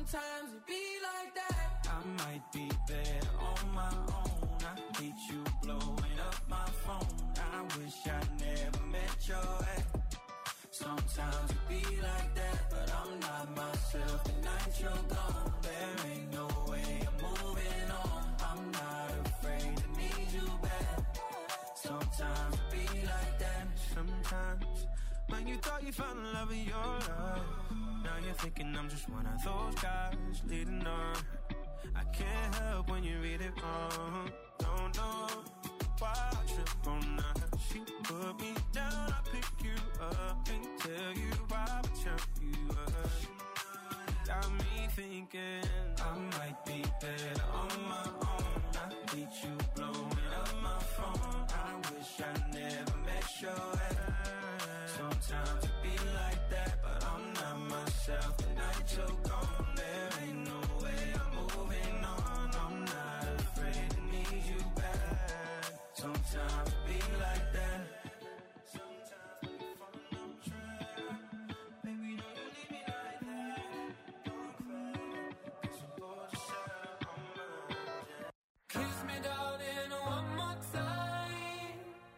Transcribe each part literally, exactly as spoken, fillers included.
Sometimes it be like that. I might be better on my own. I hate you blowing up my phone. I wish I never met your ex. Sometimes it be like that, but I'm not myself the night you're gone. There ain't no way I'm moving on. I'm not afraid to need you back. Sometimes it be like that. Sometimes when you thought you found the love of your life, now you're thinking I'm just one of those guys leading on. I can't help when you read it wrong. Don't know why I trip on that. She put me down, I pick you up and tell you why I turn you up. Got me thinking I might be better on my own. I hate you blowing up my phone. I wish I never met your ex. Sometimes it be like that, but I'm not myself the night you're gone. There ain't no way I'm moving on. I'm not afraid to need you back. Sometimes it be like that. Sometimes we fall on track. Baby, don't you leave me like that. Don't cry, 'cause I'm bored to set on my head. Kiss me, darling, one more time.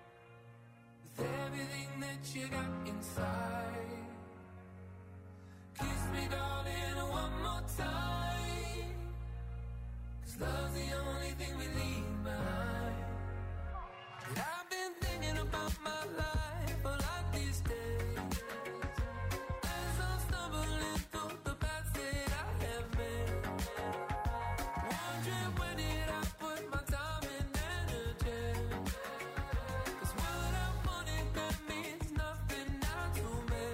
With everything that you got inside. Kiss me, darling, one more time. 'Cause love's the only thing we leave behind. And I've been thinking about my life a lot these days, as I'm stumbling through the paths that I have made, wondering where did I put my time and energy. 'Cause what I wanted, that means nothing now to me.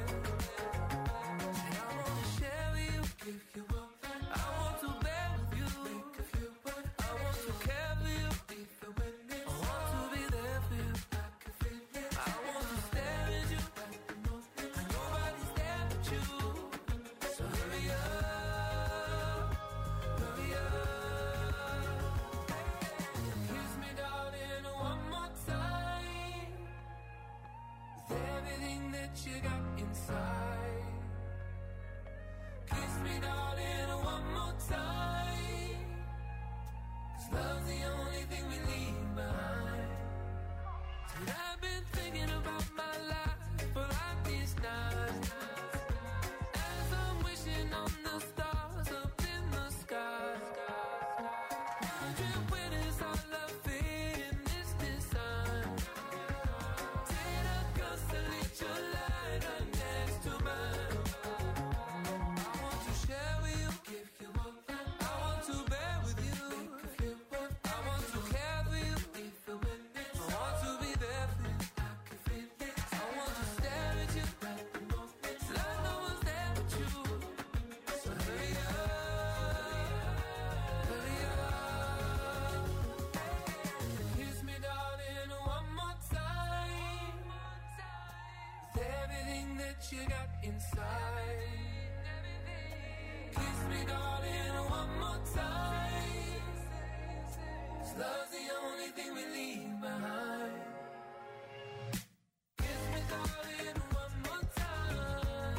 And I wanna share with you, give you up. I want to bear with you, make a few words. I want to care for you, even when it's I want to be there for you, I can feel it. I want to stare at you, and nobody's there but you. So hurry up, hurry up. Kiss me, darling, one more time. With everything that you got inside. Kiss me, darling, one more time. 'Cause love's the only thing we leave behind. And I've been thinking about my life for like these nights, as I'm wishing on the stars up in the sky, wondering where does our love fit in this design. Did I constellate your light right next to mine? I want to share with you, give you up. I want to bear with you, make a few words. I want to care for you, even when it's I want to be there for you, I can feel it. I want to stare at you, right the moment, like no one's there but you. So hurry up, hurry up. Kiss me, darling, one more time. With everything that you got inside. Kiss me, darling, one more time. 'Cause love's the only thing we leave behind. Kiss me, darling, one more time.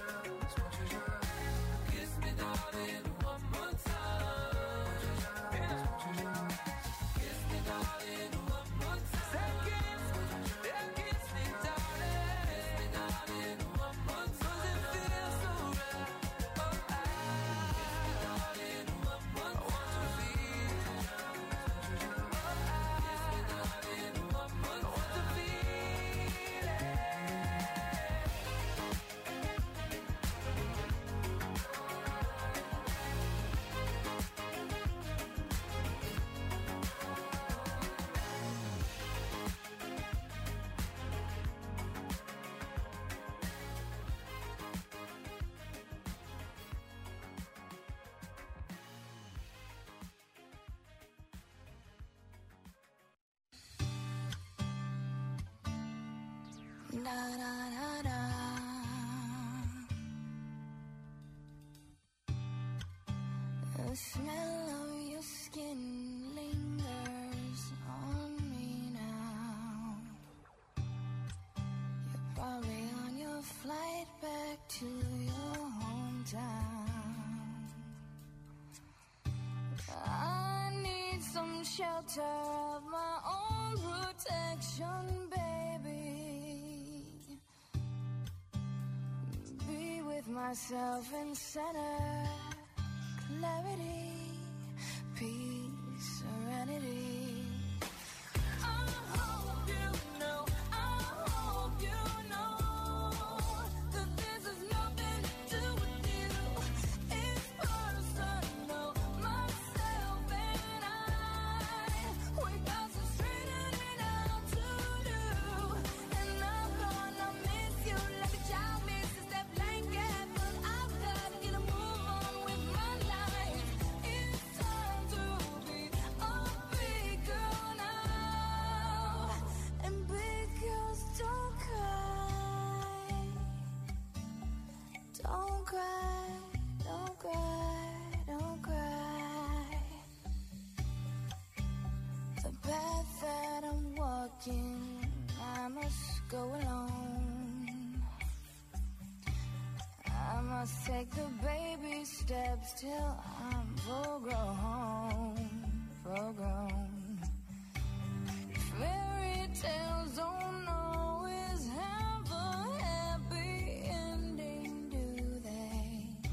Kiss me, darling, one more time. Kiss me, darling, one more time. Kiss me, darling. Kiss me, darling, one more time. 'Cause it feels so right. Oh, I kiss me, darling, one more time. I want to feel. Oh, I kiss me, darling, one more time. I want to feel it. Da, da, da, da. The smell of your skin lingers on me now. You're probably on your flight back to your hometown. shelter of my own protection, baby. Be with myself in center, clarity, peace, serenity. I hope you know, I hope you know that this has nothing to do with you. It's personal, myself and I. We got some straightening out to do, and I'm gonna miss you like a child misses that blanket. But I've got to get a move on with my life. It's time to be a big girl now, and big girls don't cry. Don't cry, don't cry, don't cry. The path that I'm walking, I must go alone. I must take the baby steps till I'm full grown, full grown. Fairy tales don't always have a happy ending, do they?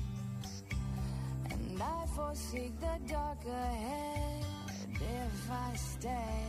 And I foresee the dark ahead if I stay.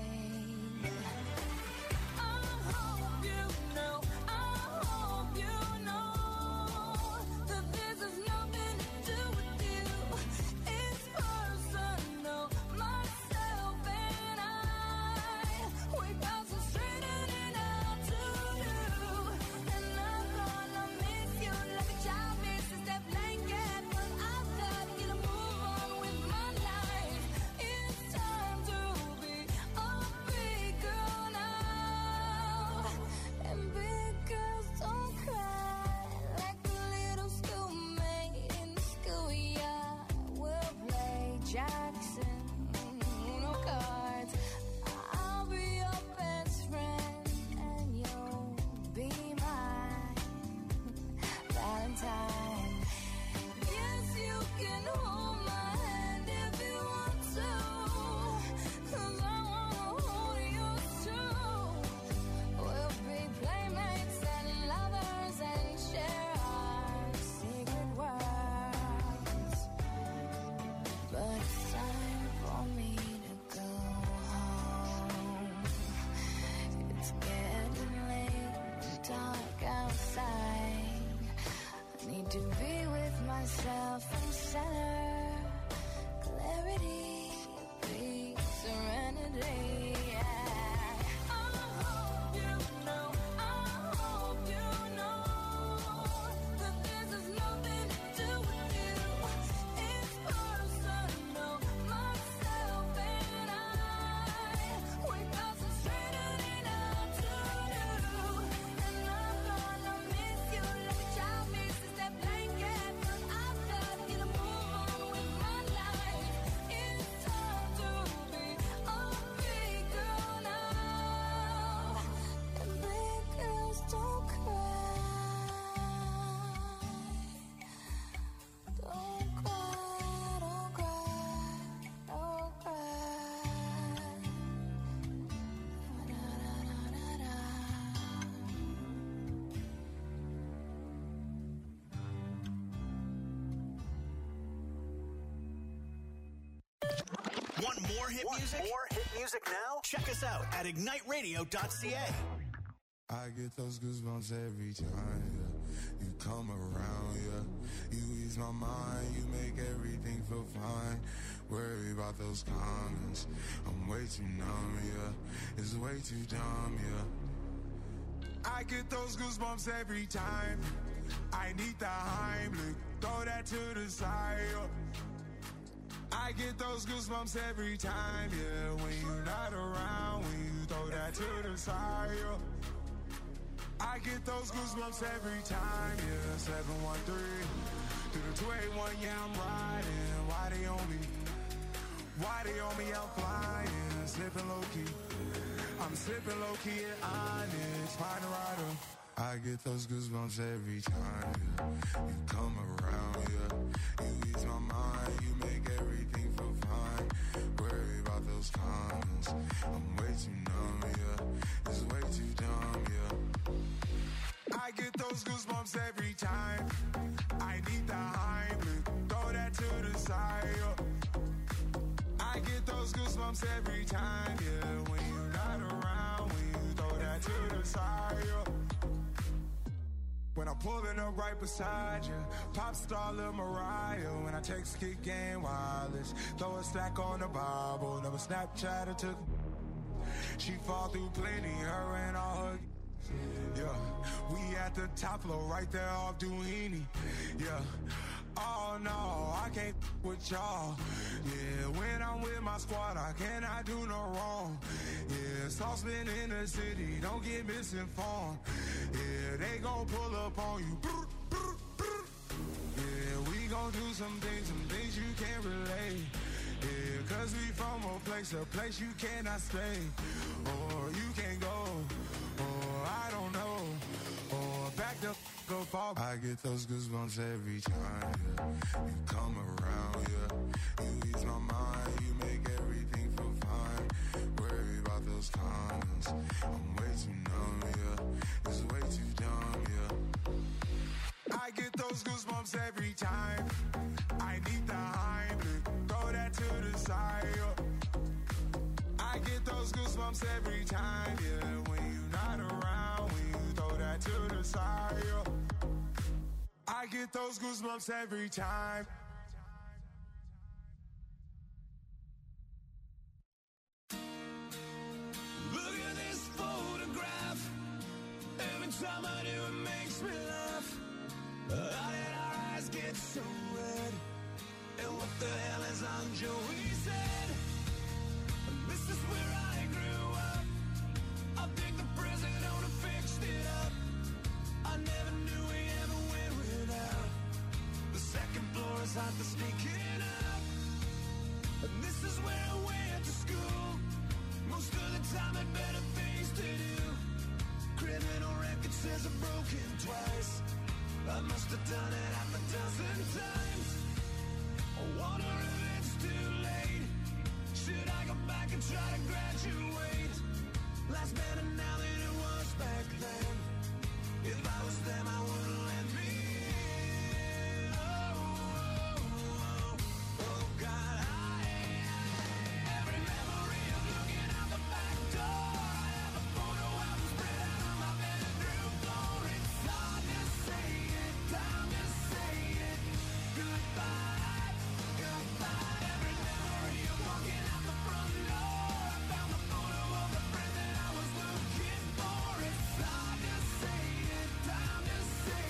I hope you know, I hope you know that this has nothing to do with you. It's personal, myself and I. We got some straightening out to do, and I'm gonna miss you like a child misses that blanket. But I've got to get a move on with my life. It's time to be a big girl now, and big girls don't cry like a little schoolmate in the schoolyard. We'll play Jackson, no cards. I'll be your best friend, and you'll be my Valentine. Yes, you can hold my hand if you want to, 'cause I wanna hold yours too. We'll be playmates and lovers and share our secret words. But it's time for me to go home. It's getting late, it's dark outside. I need to be with myself in center, clarity, peace, serenity. I hope you know, I hope you know that this has nothing to do with you. It's personal, myself and I. We got some straightening out to do, and I'm gonna miss you like a child misses that blanket. But I've got to get a move on with my life. It's time to be a big girl now, and big girls don't cry. Don't cry, don't cry, don't cry. Da-da-da-da-da. Want more hit music? More hit music now? Check us out at ignite radio dot c a. I get those goosebumps every time, yeah. You come around, yeah. You ease my mind, you make everything feel fine. Worry about those comments, I'm way too numb, yeah. It's way too dumb, yeah. I get those goosebumps every time. I need the Heimlich, throw that to the side, yeah. I get those goosebumps every time, yeah. When you're not around, when you throw that to the side, yeah. I get those goosebumps every time, yeah. seven one three through the two eight one, yeah, I'm riding. Why they on me? Why they on me? I'm flying, slipping low key. I'm slipping low key at Onyx, find a rider. I get those goosebumps every time, yeah. You come around, yeah. You ease my mind, you make everything feel fine. Worry about those comments, goosebumps every time, yeah. When you're not around, when you throw that to the side, yeah. When I'm pulling up right beside you, pop star Lil Mariah. When I text Kick Game Wireless, throw a stack on the Bible. Never Snapchat or took. She fall through plenty, her and all her. Yeah, we at the top floor, right there off Duini. Yeah. Oh no, I can't with y'all. Yeah, when I'm with my squad, I cannot do no wrong. Yeah, saucepan in the city, don't get misinformed. Yeah, they gon' pull up on you. Yeah, we gon' do some things, some things you can't relate. Yeah, cause we from a place, a place you cannot stay. Or you can't go, or I don't know. Or back the f up. I get those goosebumps every time, yeah. You come around, yeah. You ease my mind, you make everything feel fine. Worry about those comments, I'm way too numb, yeah. It's way too dumb, yeah. I get those goosebumps every time. I need the Heimlich, throw that to the side, yeah. I get those goosebumps every time, yeah. When you're not around, when you throw that to the side, yeah. I get those goosebumps every time. Look at this photograph. Every time I do, it makes me laugh. How did our eyes get so red? And what the hell is on Joey's head? This is where I grew up. I think the president owner fixed it up. I never knew we ever went without. The second floor is hot for sneaking up. And this is where I went to school. Most of the time had better things to do. Criminal record says I've broken twice. I must have done it half a dozen times. I wonder if it's too late. Should I go back and try to graduate? Life's better now than it was back then. If I was them, I wouldn't let me in. Oh, oh, oh, oh, God, I every memory of looking out the back door. I have a photo album spread out on my bedroom floor. It's hard to say it, time to say it. Goodbye, goodbye. Every memory of walking out the front door. I found the photo of the friend that I was looking for. It's hard to say it, time to say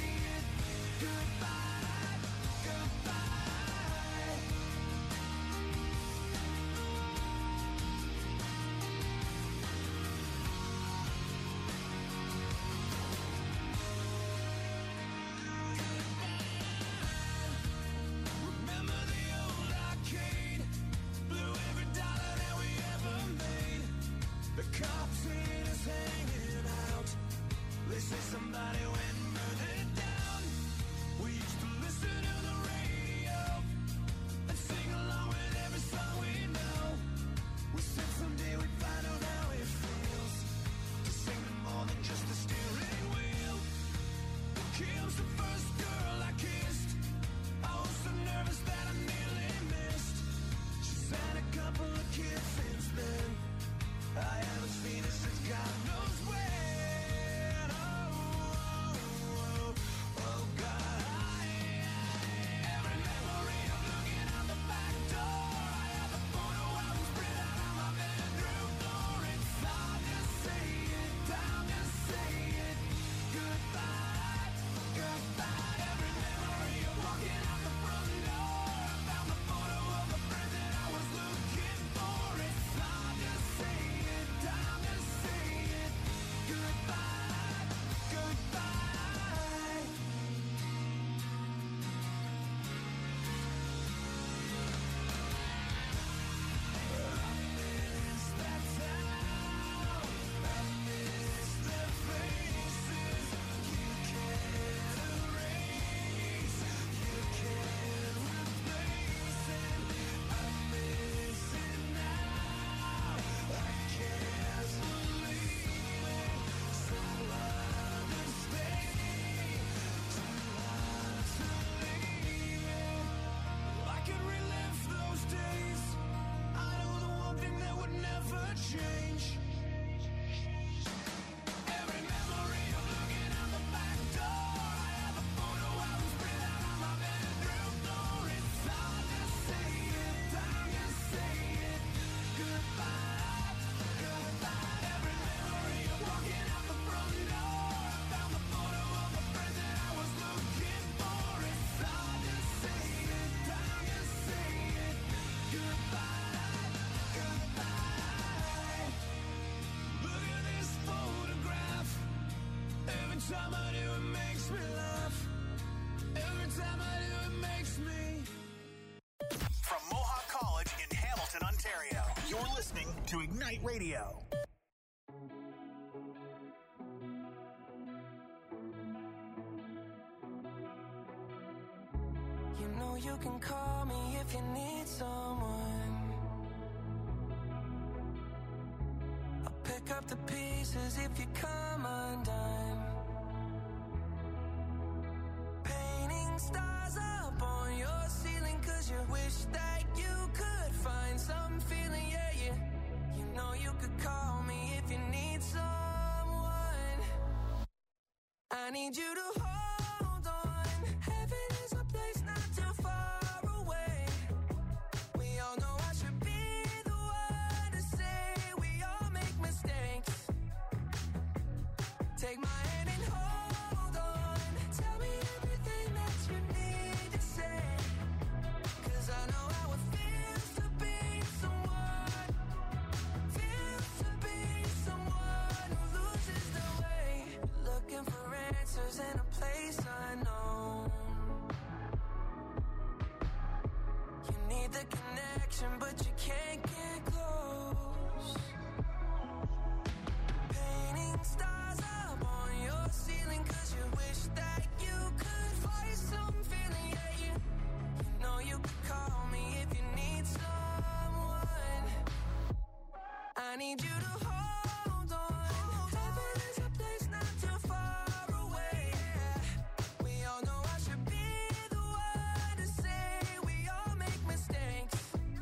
to Ignite Radio. You know you can call me if you need someone. I'll pick up the pieces if you come undone. Painting stars up on your ceiling 'cause you wish that you could find some feeling, yeah, yeah. You know you could call me if you need someone. I need you to hold on. Heaven is a place not too far away. We all know I should be the one to say we all make mistakes. Take my hand and hold on. Tell me everything that you need to say. 'Cause I know how it feels to be someone. Feels to be someone who loses their way. Looking for answers in a place unknown. You need the connection, but you can't get close. Painting stars up on your ceiling 'cause you wish that you could find some feeling, yeah, you, you know you could call me if you need someone. I need you to hold on. Heaven is a place not too far away. We all know I should be the one to say we all make mistakes.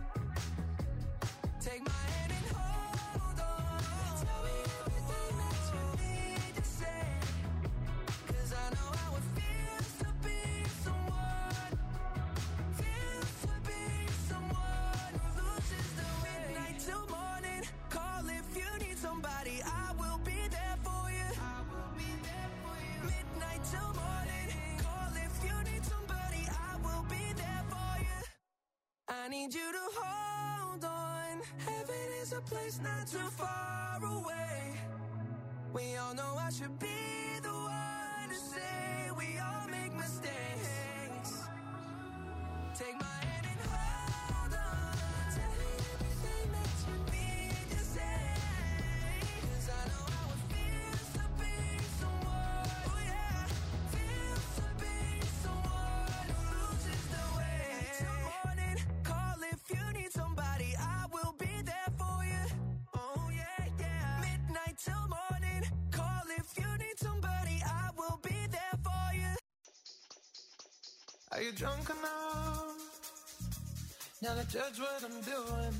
Take my hand and hold on. Tell me everything that you need to say. 'Cause I know how it feels to be someone. Feels to be someone who loses their way. Midnight till morning. Call if you need somebody. I will be there for you. I will be there for you. Midnight till morning. Call if you need somebody. I will be there for you. I need you to hold on. Heaven is a place not too far away. We all know I should be the one to say we all make mistakes. Take my hand and hold on. Tell me everything that you need to say. 'Cause I know how it feels to be someone. Oh yeah, feels to be someone who loses their way. Till morning, call if you need somebody. I will be there for you. Oh yeah, yeah. Midnight till morning, call if you need somebody. I will be there for you. Are you drunk enough now to judge what I'm doing?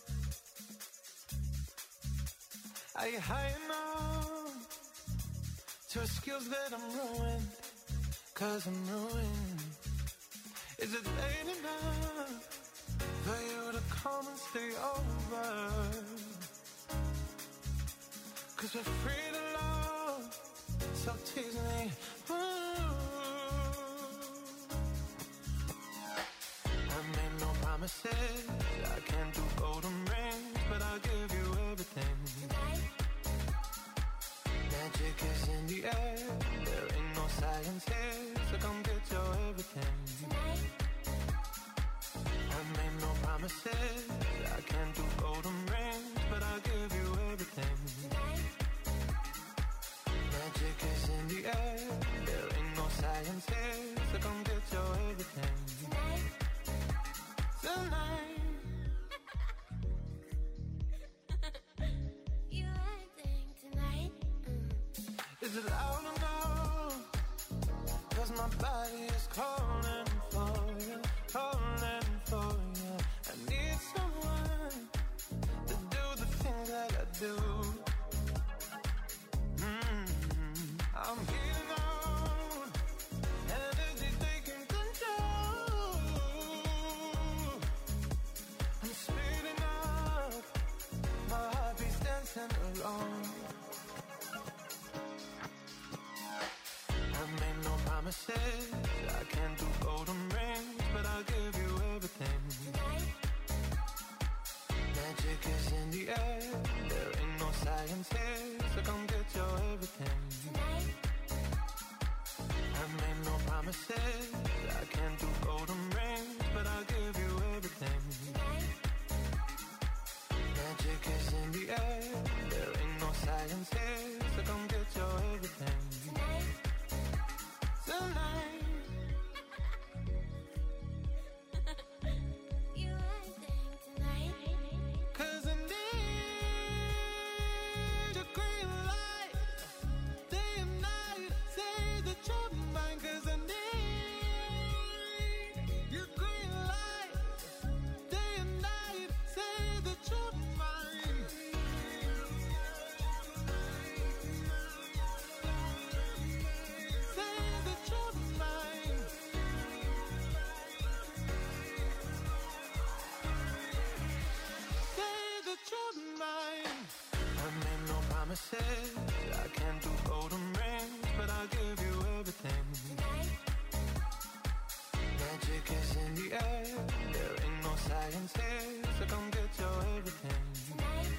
Are you high enough to excuse that I'm ruined? 'Cause I'm ruined. Is it late enough for you to come and stay over? 'Cause we're free to love, so tease me. Ooh. I made no promises, I can't do golden rings, but I'll give you everything. Magic is in the air, there ain't no science here, so come get your everything. I made no promises, I can't do golden rings, but I'll give you everything. Magic is in the air, there ain't no science here, so come get your everything. Tonight. You acting tonight? Is it loud enough? 'Cause my body is calling for you, calling for you. I need someone to do the things that I do. Mm-hmm. I'm heating on, energy taking control. I'm speeding up, my heartbeat's dancing along. I made no promises, I can't do golden rings, but I'll give you everything. Magic is in the air, there ain't no science here, so come get your everything. Magic is in the air. There ain't no science here, so come get your everything. Tonight,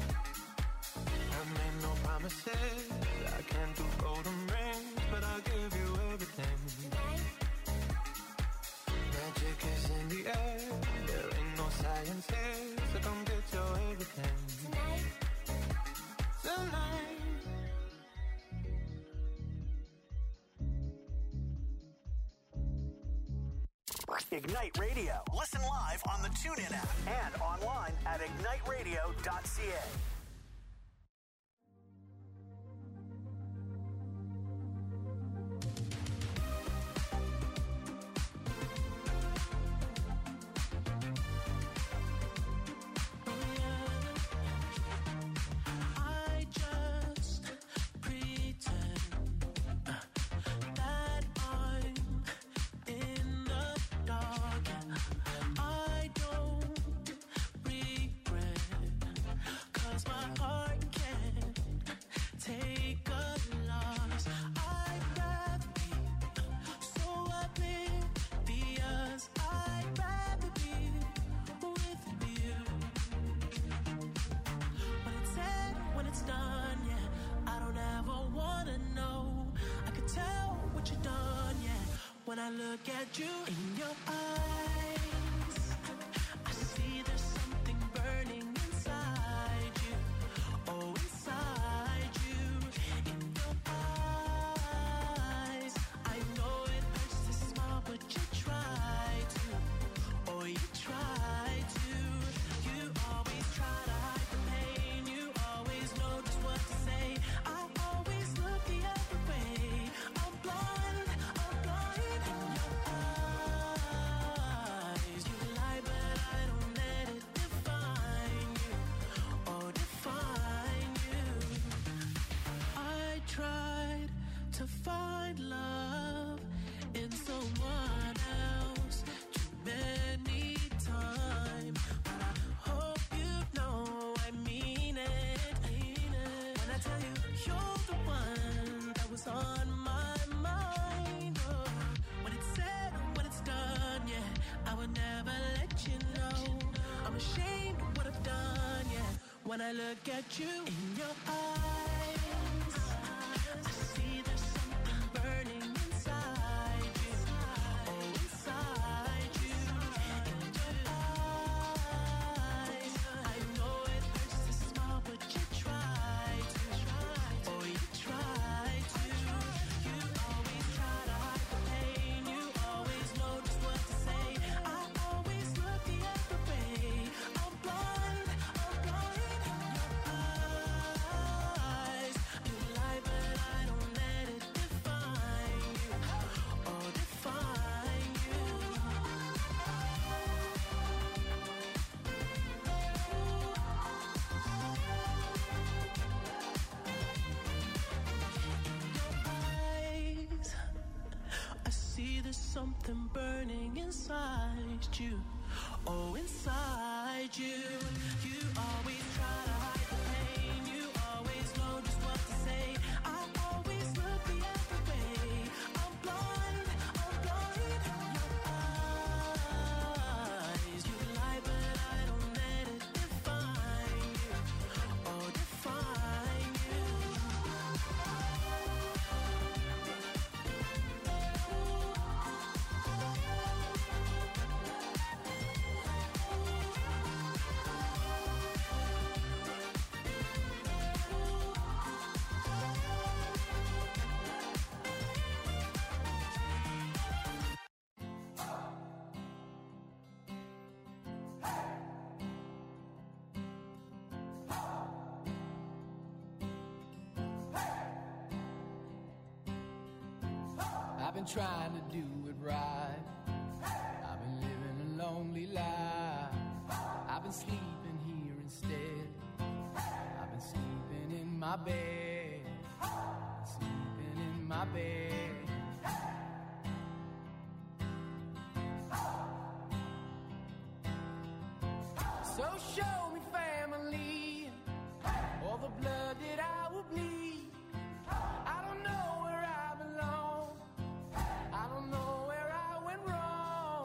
I made no promises. I can't do golden rings, but I'll give you everything. tonight, Magic is in the air. There ain't no science here, so come get your everything. tonight. Tonight. Ignite Radio. Listen live on the TuneIn app and online at ignite radio dot c a. I just pretend uh, that I'm in the dark. I don't regret, 'cause my heart can't take a loss. I'd rather be so oblivious. I'd rather be with you. When it's said, when it's done, yeah, I don't ever wanna know. I can tell what you've done, yeah, when I look at you in your eyes. I see there's something burning inside you. Oh, inside you, in your eyes. I know it hurts to smile, but you try to. Oh, you try to. You always try to hide the pain. You always know just what to say. I always look the other way. I'm blind, I'm blind in your eyes. You lie, but I don't let it define you. Oh, define you. I tried to find love in someone else too many times, but I hope you know I mean it. When I tell you you're the one that was on my mind. Oh, when it's said, when it's done, yeah, I would never let you know. I'm ashamed of what I've done, yeah, when I look at you in your eyes. I see there's something burning inside you. Oh, inside you, in your eyes. I know it hurts to smile, but you try to. Oh, you try to. You always try to hide the pain. You always know just what to say. I always look the other way. I'm blind, I'm blind in your eyes. You lie, but I don't let it define you. Oh, define you. Eyes, I see there's something burning inside you. Oh, inside you. You always try to hide the pain. You always know just what to say. I always look the other way. I'm blind, I'm blind in your eyes. You lie, but I don't let it define you. Oh, define you. I've been trying to do it right. I've been living a lonely life. I've been sleeping here instead. I've been sleeping in my bed. Sleeping in my bed. So show me family, all the blood that I will bleed. I don't know where I belong. I don't know where I went wrong.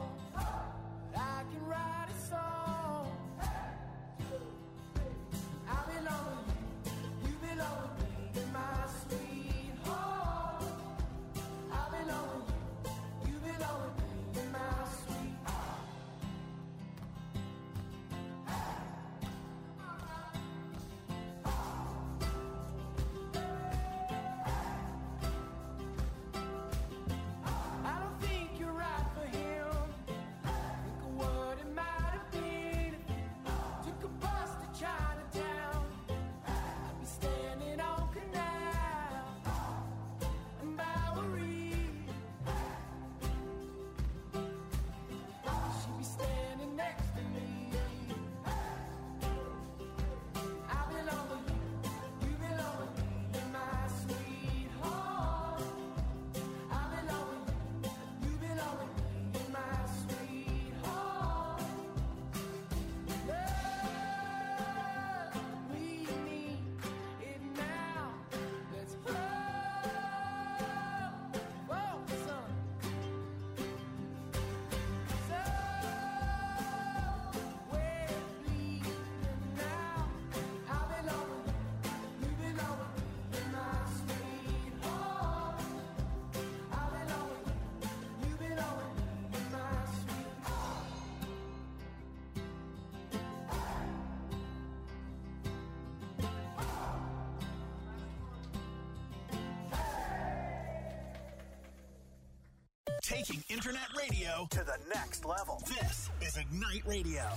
Taking internet radio to the next level. This is Ignite Radio.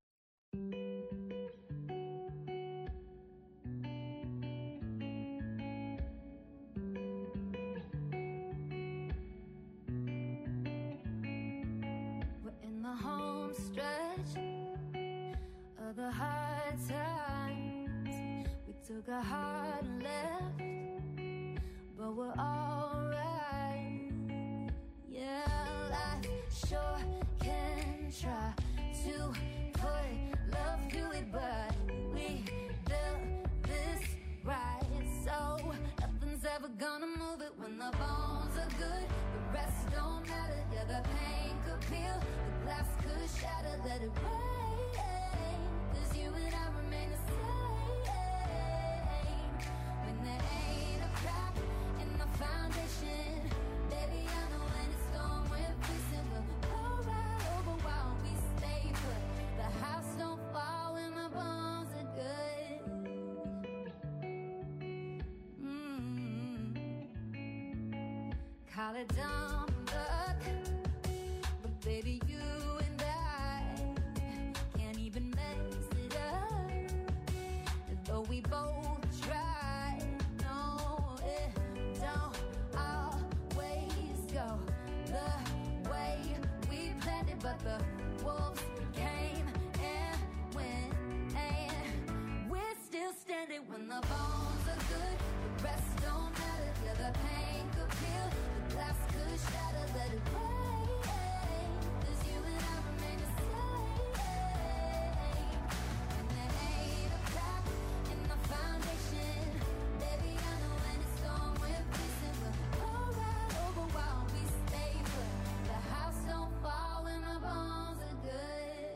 We're in the home stretch of the hard times. We took a hard left, but we're alright. Yeah, life sure can try to put love to it, but we built this right, so nothing's ever gonna move it. When the bones are good, the rest don't matter. Yeah, the pain could peel, the glass could shatter. Let it rain, 'cause you and I remain the same. When there ain't a crack in the foundation, baby, I know when it's storm, we're facing. We'll go right over while we stay put. The house don't fall when the bones are good. Mm-hmm. Call it dumb luck, but baby, you and I can't even mess it up. Though we both try, no, it don't always go the way we planned it. But the wolves came and went, and we're still standing. When the bones are good, the rest don't matter. Yeah, the pain could peel, the glass could shatter. Let it rain, 'cause you and I remain the same. And there ain't a crack in the foundation, baby, I know when it's storm, we're facing. We'll go right over while we stay put. The house don't fall when the bones are good.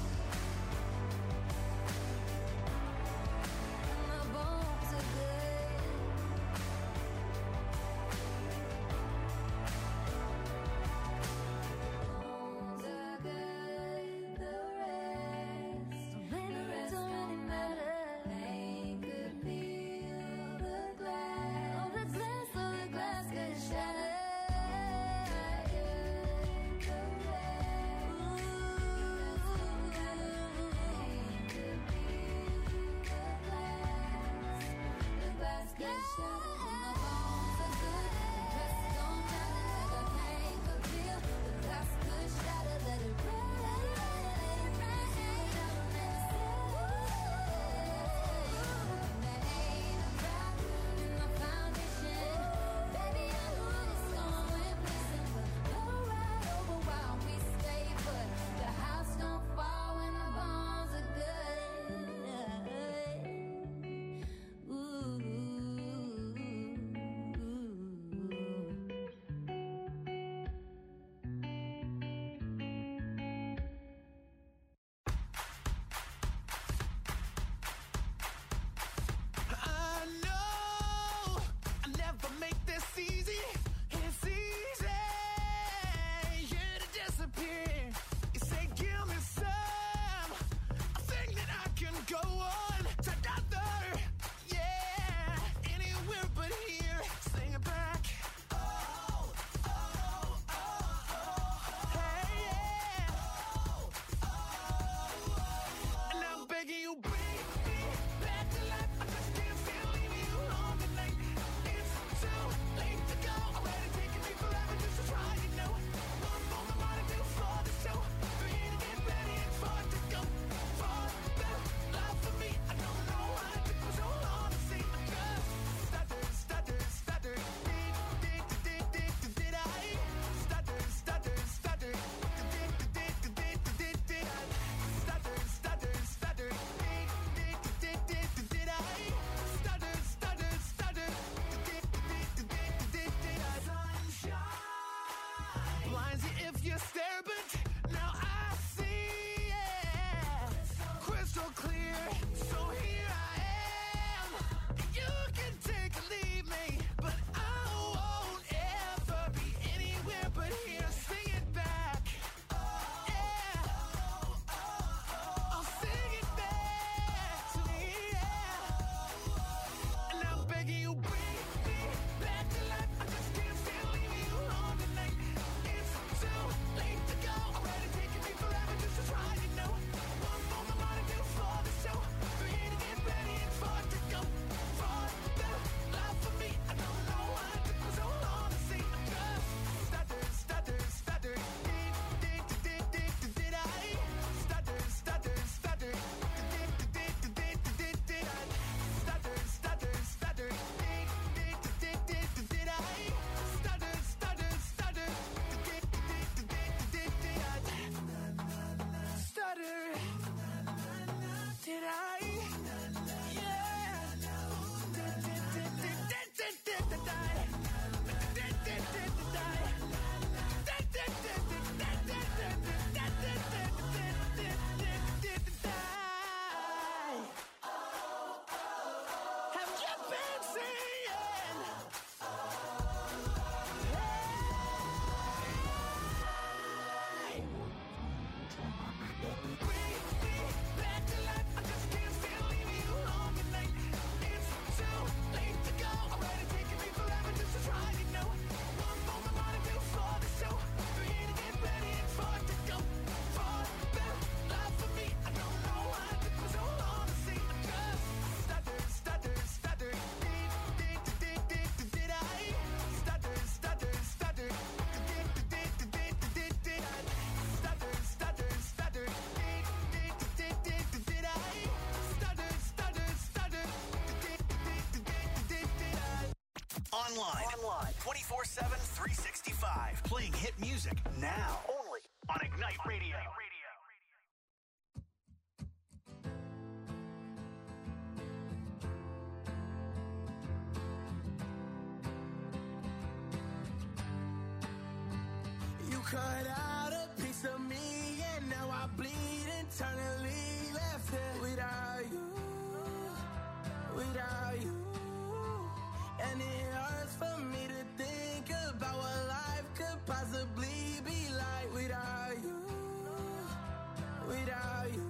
And the bones are good. Online. Online. twenty-four seven, three sixty-five. Playing hit music now. Only on Ignite Radio. You cut out a piece of me and now I bleed internally. Left here without you, without you. And it hurts for me to think about what life could possibly be like without you, without you.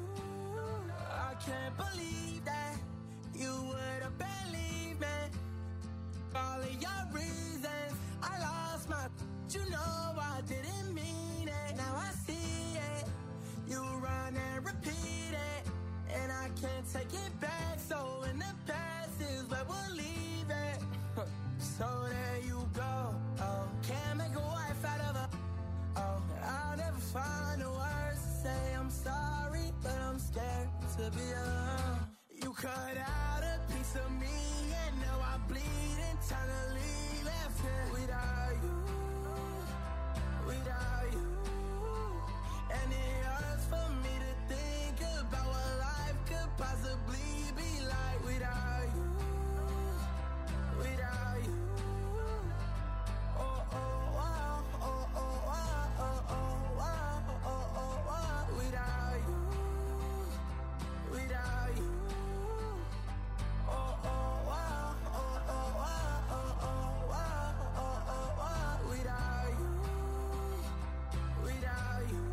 I can't believe that you would have believed me. All of your reasons, I lost my, you know I didn't mean it. Now I see it, you run and repeat it, and I can't take it back. So in the past is where we'll leave it. So there you go. Oh, can't make a wife out of her. Oh, I'll never find the words to say I'm sorry, but I'm scared to be alone. You cut out a piece of me, and now I bleed internally. Left here without you, without you. And it hurts for me to think about what life could possibly be like without you, without you. Oh, oh, wow, oh, oh, wow, oh, oh, wow, oh, oh, wow, without you, without you. Oh, oh, wow, oh, oh, wow, oh, oh, wow, oh, oh, wow, without you, without you.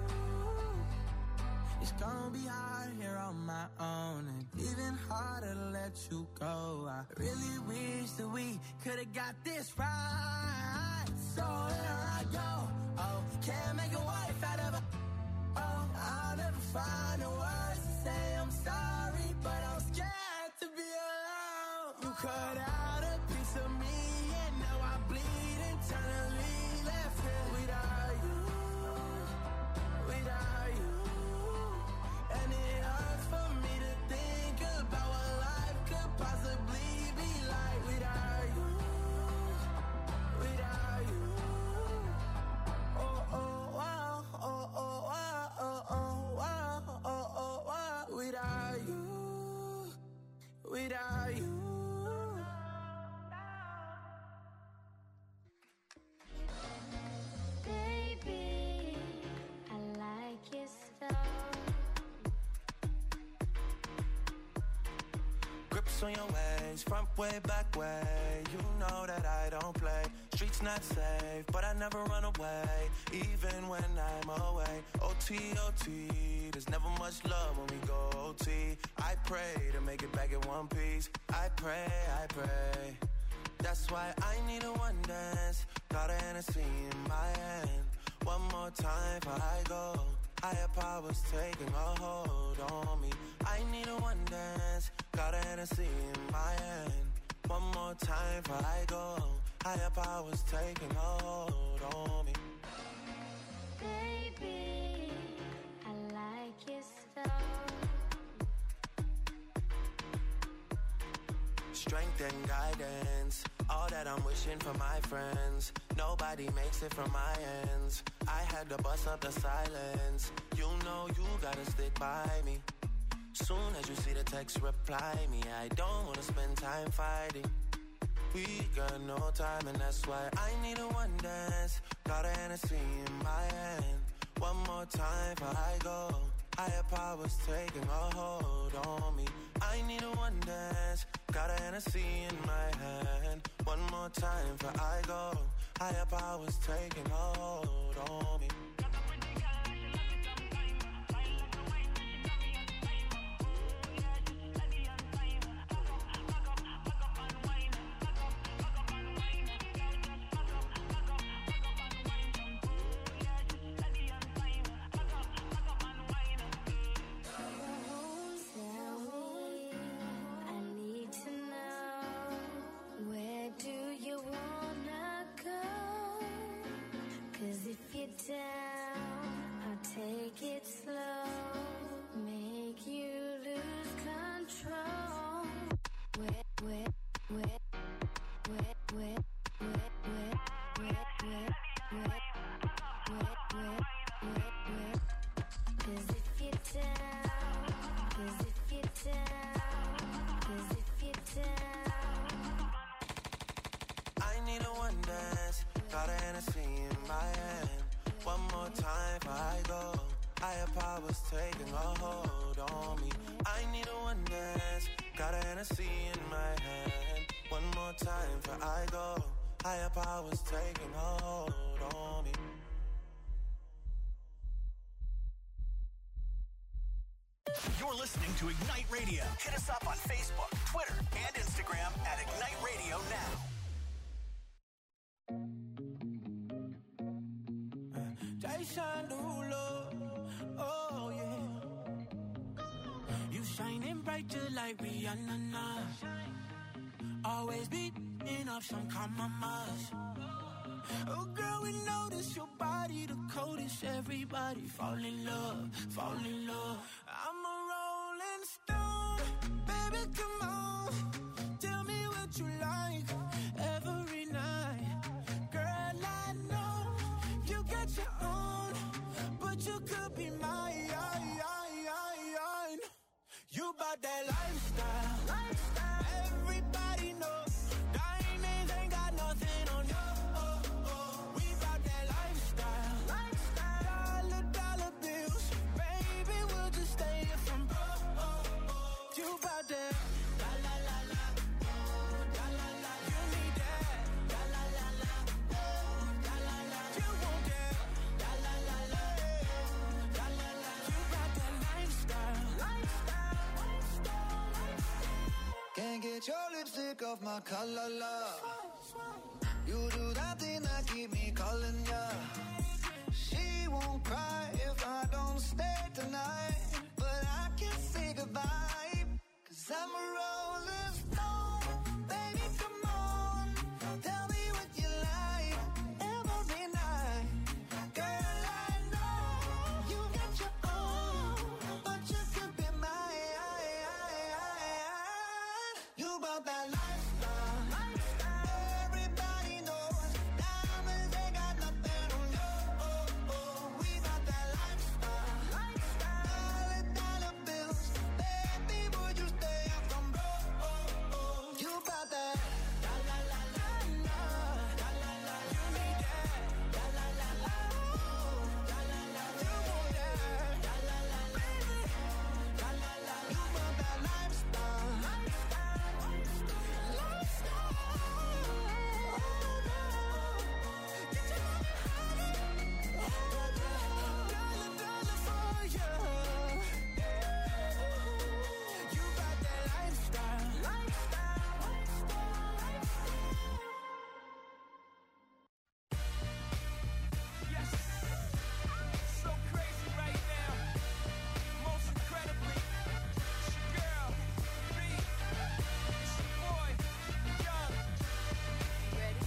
It's gonna be hard here on my own, and even harder to let you go. I really wish that we could've got this right. So here I go. Oh, can't make a wife out of her. Oh, I'll never find the words to say I'm sorry, but I'm scared to be alone. You cut out a piece of me, and now I bleed internally. Left here without you, without you. And it hurts for me to think about what life could possibly be like without you, without you. Oh, oh, wow, oh, oh, wow, oh, oh, wow, oh, oh, wow, without you, without you. Baby, I like your style. Grips on your ways, front way, back way. You know that I don't play. Streets not safe, but I never run away, even when I'm away. O T, O T, there's never much love when we go O T. I pray to make it back in one piece. I pray, I pray. That's why I need a one dance. Got a Hennessy in my hand. One more time before I go. Higher powers taking a hold on me. I need a one dance. Got a Hennessy in my hand. One more time before I go. Higher powers taking a hold on me. Baby, I like your style. Strength and guidance, all that I'm wishing for my friends. Nobody makes it from my ends. I had to bust up the silence. You know you gotta stick by me. Soon as you see the text, reply me. I don't wanna spend time fighting. We got no time, and that's why I need a one dance. Got a Hennessy in my hand. One more time before I go. Higher powers taking a hold on me. I need a one dance. Got a Hennessy in my hand. One more time before I go. Higher powers taking a hold on me. Down. down, 'cause if you're down, 'cause if you're down. I need a one dance, got a Hennessy in my hand. One more time before I go. Higher powers taking a hold on me. I need a one dance, got a Hennessy in my hand. One more time before I go. Higher powers taking a hold on me. You're listening to Ignite Radio. Hit us up on Facebook, Twitter, and Instagram at Ignite Radio Now. Jason Derulo, oh yeah. You shining bright just like Rihanna. Always beating up some compromise. Oh girl, we notice your body the coldest. Everybody fall in love, fall in love. I'm a rolling stone, baby, come on. Tell me what you like every night. Girl, I know you got your own, but you could be mine. You bout that lifestyle, lifestyle. Everybody knows diamonds ain't got nothing on you. Oh, oh. We bout that lifestyle, lifestyle. Dollar, dollar bills, baby, we'll just stay here from broke. Oh, oh. You bout that, la la la la, oh, la la la. You need that, la la la la, oh, la la la. You want that, la la la la, la la la. You bout that lifestyle, lifestyle. Can't get your lipstick off my collar, love. You do that thing that keep me calling ya. She won't cry if I don't stay tonight, but I can't say goodbye, 'cause I'm a rolling stone. Baby, come on, tell me what you like every night. Girl, I know you got your own, but you could be mine. You about that lifestyle, lifestyle. Everybody knows diamonds ain't got nothing on you. Oh, oh. We about that lifestyle, lifestyle. Dollar, dollar bills, baby, would you stay up from broke? Oh, oh. You about that, la la la la la, la la la. You need that, la la la la, oh, la la la. You want that, la la la, baby, la la la. You about that lifestyle, lifestyle, lifestyle. Get your money higher, dollar, dollar for you. You got that lifestyle, lifestyle, lifestyle. Yes, so crazy right now. Most incredibly, it's your girl, B. It's your boy, Young. You ready?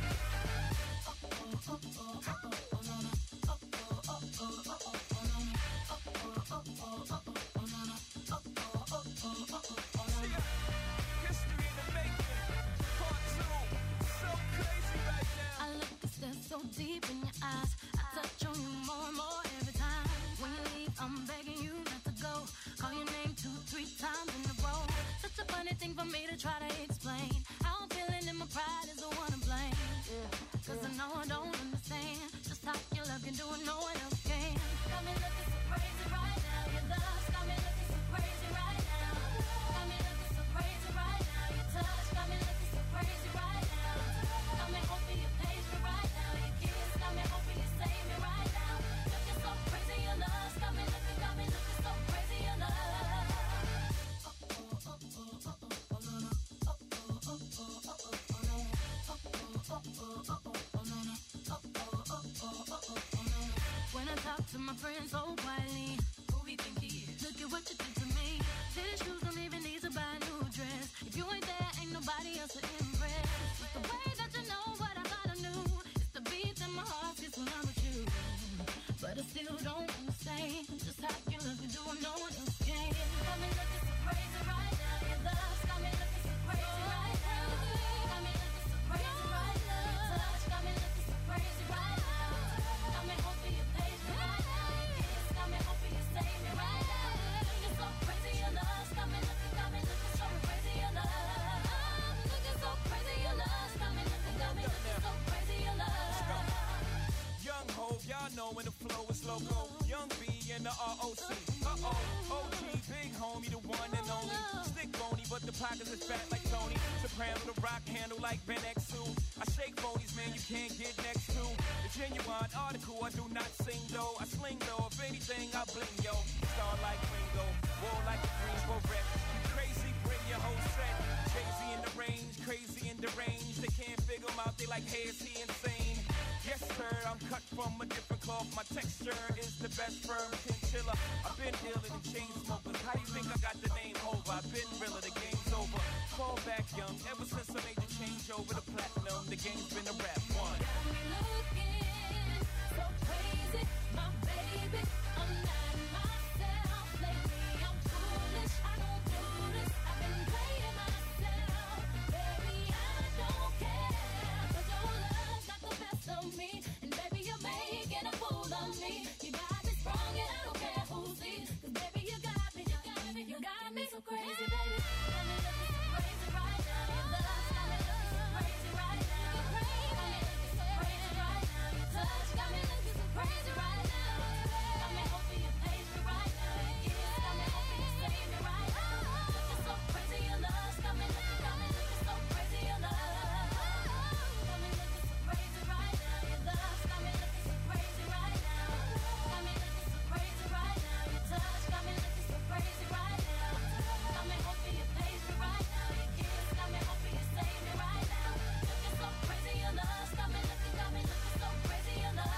History in the making, part two. So crazy right now. I look and stare so deep in your eyes. I touch on you more and more every time. When you leave, I'm begging you not to go. Call your name two, three times in a row. Such a funny thing for me to try to explain. How I'm feeling and my pride is the one to blame. Cause I know I don't understand just how your love can do it, no one else can. Got me looking so crazy right now. Your love got me looking so crazy right now. Got me looking so crazy right now. Your touch got me looking so crazy right now. Got me hoping you page me right now. Your kiss got me hoping you save me right now. Looking so crazy, your love got me looking, got me looking so crazy, your love. When I talk to my friends so quietly, who we think he is? Look at what you did to me. Tennis shoes don't even need to buy a new dress. If you ain't there, ain't nobody else to impress. It's the way that you know what I thought I knew. It's the beat in my heart gets when I'm with you. But I still don't understand just how you look and do what no one else can. Got me looking so crazy right now. Your love's got me looking so crazy right now. Got me looking so crazy right now. Your touch got me looking so crazy right now. Got me hoping you page me right now. Your kiss got me hoping you save me right now. know when the flow is loco. Young B and the R O C. Uh-oh, O G, big homie, the one and only. Stick bony, but the pockets is fat like Tony. Soprano, the rock handle like Ben X two. I shake phonies, man, you can't get next to. The genuine article, I do not sing though. I sling though, if anything, I bling yo. Star like Ringo, war like a Greensboro wreck. You crazy, bring your whole set. Crazy in the range, crazy in the range. They can't figure him out, they like, hey, is he insane? Yes, sir, I'm cut from a different cloth. My texture is the best firm chinchilla. I've been dealing in chain smokers. How do you think I got the name over? I've been realer, the game's over. Fall back young, ever since I made the change over to platinum. The game's been a rap one. Got me looking so crazy, my baby. I'm not myself lately. I'm foolish, I don't do this. I've been playing myself, baby. I don't care, 'cause your love's not the best of me, and baby you're making a fool of me. You got me sprung and I don't care who sees, 'cause baby you got me, you got me, you got me so crazy, baby. Got me looking so crazy right now. Your love's got me looking so crazy right now. You're crazy, got me looking so crazy right now. Your touch got me looking so crazy right now. Got me hoping you page me right now. Your kiss got me hoping you save me right now. Looking so crazy, your love's got me looking, got me looking so crazy, your love. Got me looking so crazy right now. Your love's got me looking so crazy right now. Got me looking so crazy right now. Your touch got me looking so crazy right now. Got me hoping you page me right now. Your kiss got me hoping you save me right now. Looking so crazy, your love's got me looking, got me looking so crazy, your love.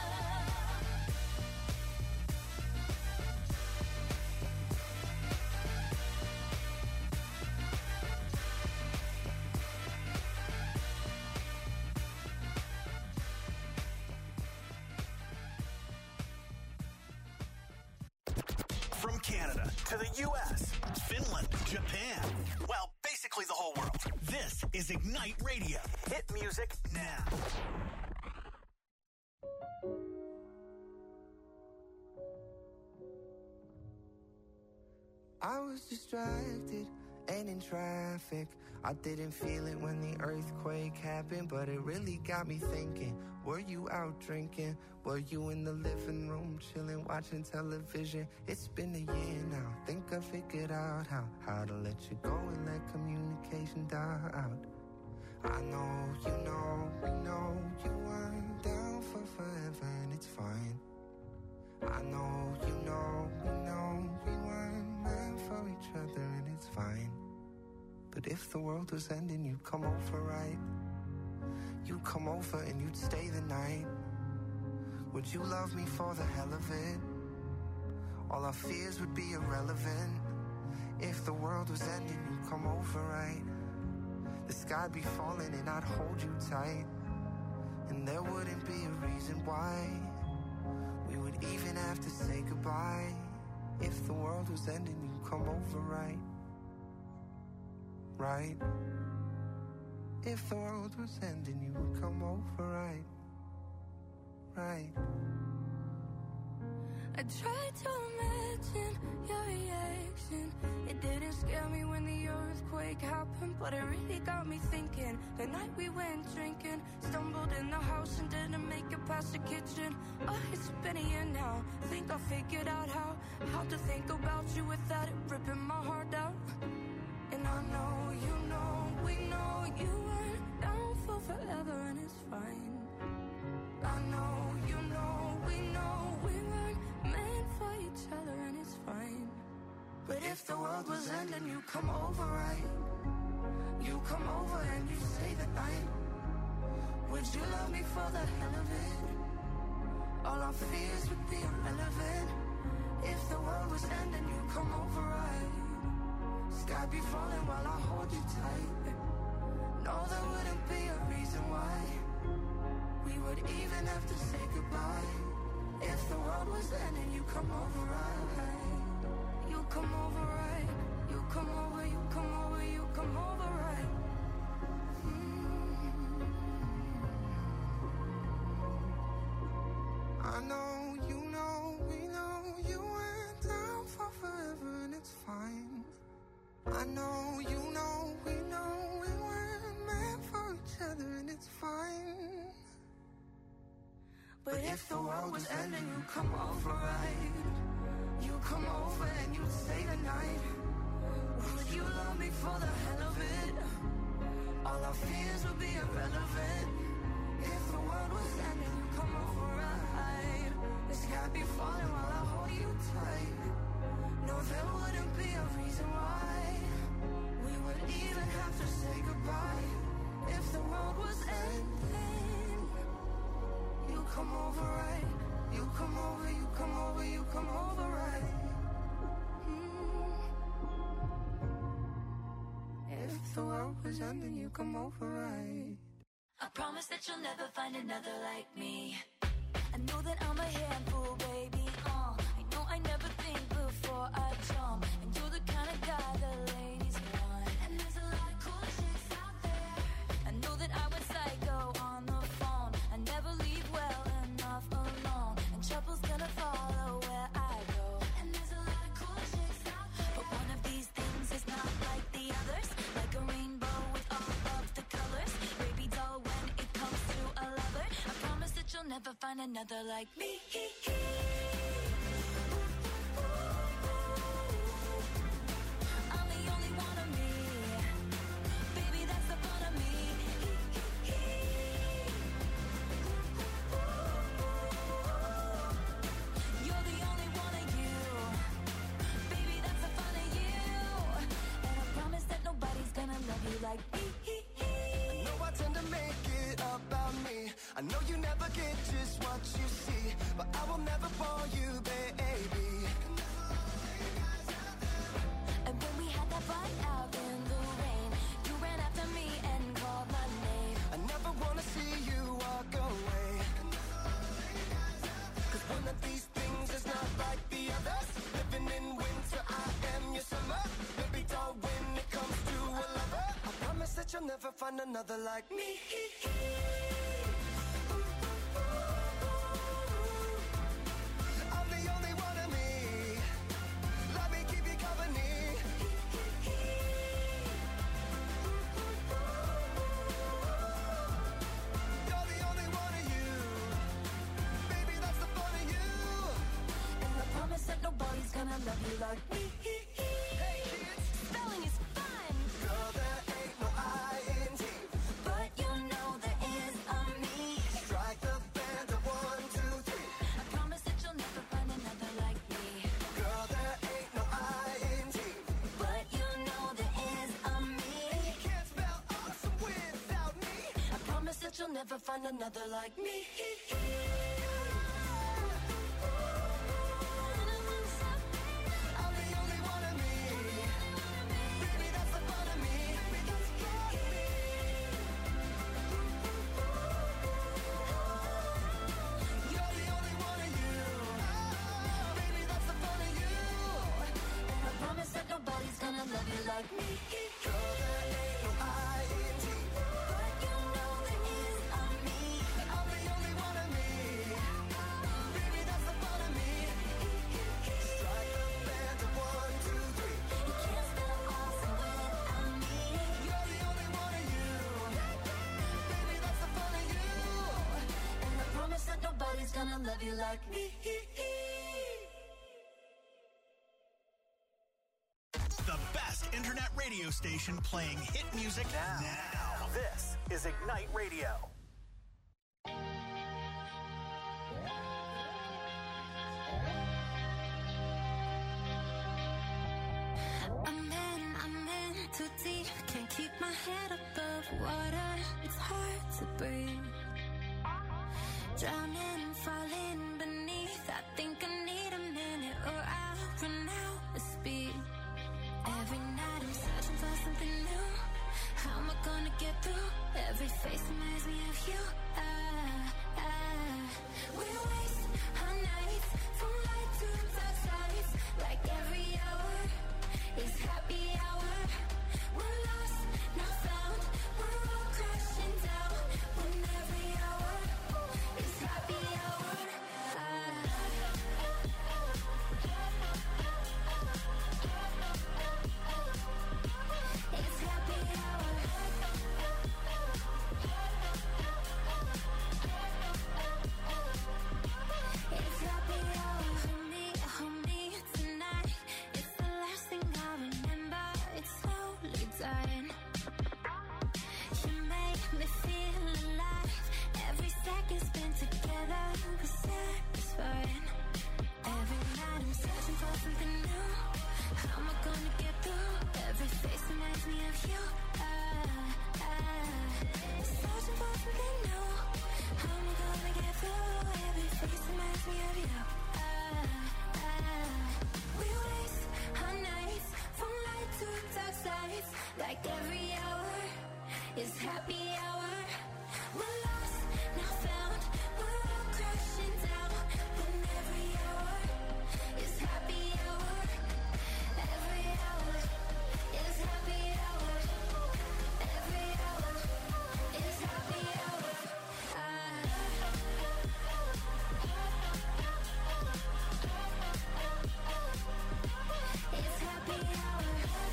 From Canada to the U S, Finland, Japan, well, basically the whole world. This is Ignite Radio. Hit music now. I was distracted and in traffic. I didn't feel it when the earthquake happened, but it really got me thinking. Were you out drinking? Were you in the living room chilling, watching television? It's been a year now. Think I figured out how how to let you go and let communication die out. I know, you know, we know you weren't down for forever, and it's fine. I know, you know, we know we weren't meant for each other, and it's fine. But if the world was ending, you'd come over, right? You'd come over and you'd stay the night. Would you love me for the hell of it? All our fears would be irrelevant. If the world was ending, you'd come over, right? The sky'd be falling and I'd hold you tight. And there wouldn't be a reason why we would even have to say goodbye. If the world was ending, you'd come over, right? Right? If the world was ending, you would come over, right? Right? I tried to imagine your reaction. It didn't scare me when the earthquake happened, but it really got me thinking. The night we went drinking, stumbled in the house and didn't make it past the kitchen. Oh, it's been a year now. Think I figured out how how to think about you without it ripping my heart out. And I know, you know, we know you weren't down for forever, and it's fine. I know, you know, we know we weren't meant for each other, and it's fine. But if the world was ending, you come over, right? You come over and you stay the night. Would you love me for the hell of it? All our fears would be irrelevant. If the world was ending, you come over, right? Sky be falling while I hold you tight. No, there wouldn't be a reason why we would even have to say goodbye. If the world was ending, you come over, right? You come over, right? You come over, you come over, you come over, right? Mm. I know, you know, we know you went down for forever, and it's fine. I know, you know, we know we weren't meant for each other, and it's fine. But if the world was ending, you come over, right? You come over and you stay the night. Would you love me for the hell of it? All our fears would be irrelevant. If the world was ending, you come over, right? The sky be falling while I hold you tight. No, there wouldn't be a reason why we would even have to say goodbye. If the world was ending, you come over, right? You come over, you come over, you come over, right? Mm. If the world was ending, you come over, right? I promise that you'll never find another like me. I know that I'm a handful, baby. Uh, I know I never think before I jump, and you're the kind of guy the ladies want. And there's a lot of cool chicks out there. I know that I went psycho on the phone. I never leave well enough alone, and trouble's gonna follow where I go. And there's a lot of cool chicks out there, but one of these things is not like the others. Like a rainbow with all of the colors. Baby doll, when it comes to a lover, I promise that you'll never find another like me. I'm the only one of me. Baby, that's the fun of me. You're the only one of you. Baby, that's the fun of you. And I promise that nobody's gonna love you like me. I know I tend to make it about me. I know you never get just what you see, but I will never bore you, baby. And when we had that fight out in the rain, you ran after me and called my name. I never wanna see you walk away, cause one of these things is not like the others. Living in winter, I am your summer. Baby doll, when it comes to a lover, I promise that you'll never find another like me. I'm the only one of me. Let me keep you company. You're the only one of you. Baby, that's the fun of you. And I promise that nobody's gonna love you like me. Hey kids, Spelling is fun, girl, there ain't no I in T. but you know there is a me. Strike the band at one, two, three. I promise that you'll never find another like me. Girl, there ain't no I in T. But you know there is a me. You can't spell awesome without me. I promise that you'll never find another like me. I'm the only one of me. Baby, that's the fun of me. You're the only one of you. Baby, that's the fun of you. And I promise that nobody's gonna love you like me. Girl, there ain't no I in T. But you know there is a me. I'm the only one of me. Baby, that's the fun of me. Strike the band at one, two, three. You can't spell awesome without me. You're the only one of you. Baby, that's the fun of you. And I promise that nobody's gonna love you like me. The best internet radio station playing hit music now. now. This is Ignite Radio. I'm in, I'm in too deep. Can't keep my head above water. It's hard to breathe. Drowning, falling beneath. I think I need a minute or I'll run out of speed. Every night I'm searching for something new. How am I gonna get through? Every face reminds me of you. Ah, ah. We waste our nights from light to dark sides. Like every hour is happy hour. We're lost, not found. We're all crashing down. When every hour is happy hour. It's happy hour. nights, like every hour is happy hour. We're lost, now found, we're all crashing down. When every hour is happy hour. Every hour is happy hour. Every hour is happy hour. It's happy hour.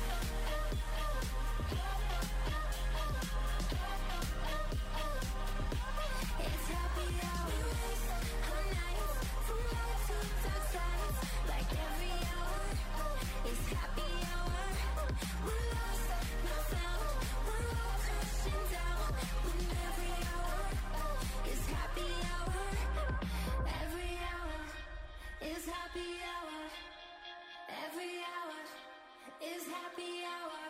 It's happy hour. We waste our nights from light to dark sides. Like every hour is happy hour. We're lost, not found. We're all crashing down. When every hour is happy hour. Every hour is happy hour. Every hour is happy hour.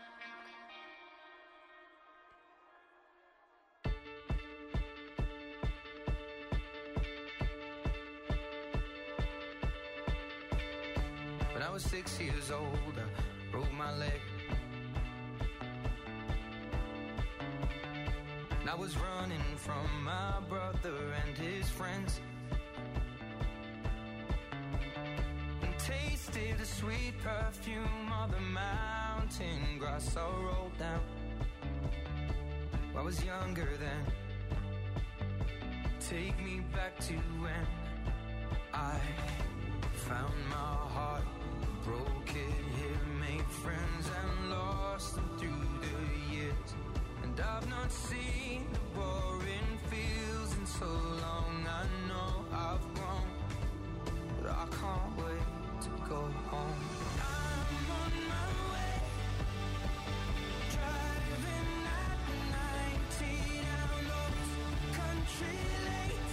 When I was six years old, I broke my leg. And I was running from my brother and his friends. And tasted the sweet perfume of the mountain grass I rolled down. I was younger then. Take me back to when I found my heart, broke it here, made friends and lost them through the years. And I've not seen the boring fields in so long. I know I've grown, but I can't wait to go home. I'm on my way, driving at nineteen down those country lanes,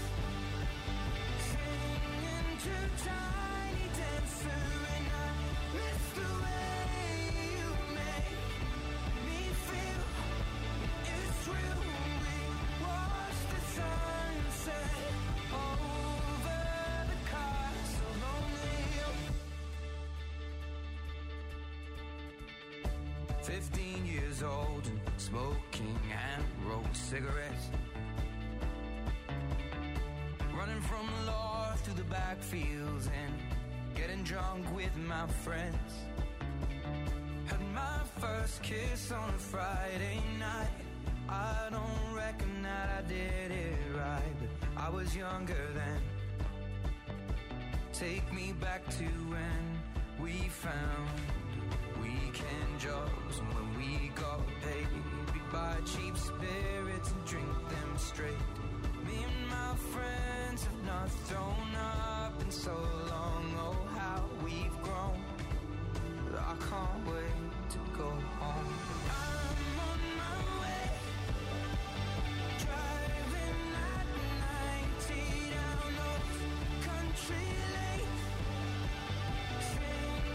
singing to Tiny Dancer, and I miss the way you make me feel. It's real. We watch the sunset over the castle lonely. Fifteen years old and smoking and rolled cigarettes, running from the law through the backfields and getting drunk with my friends. Had my first kiss on a Friday night. I don't reckon that I did it right, but I was younger then. Take me back to when we found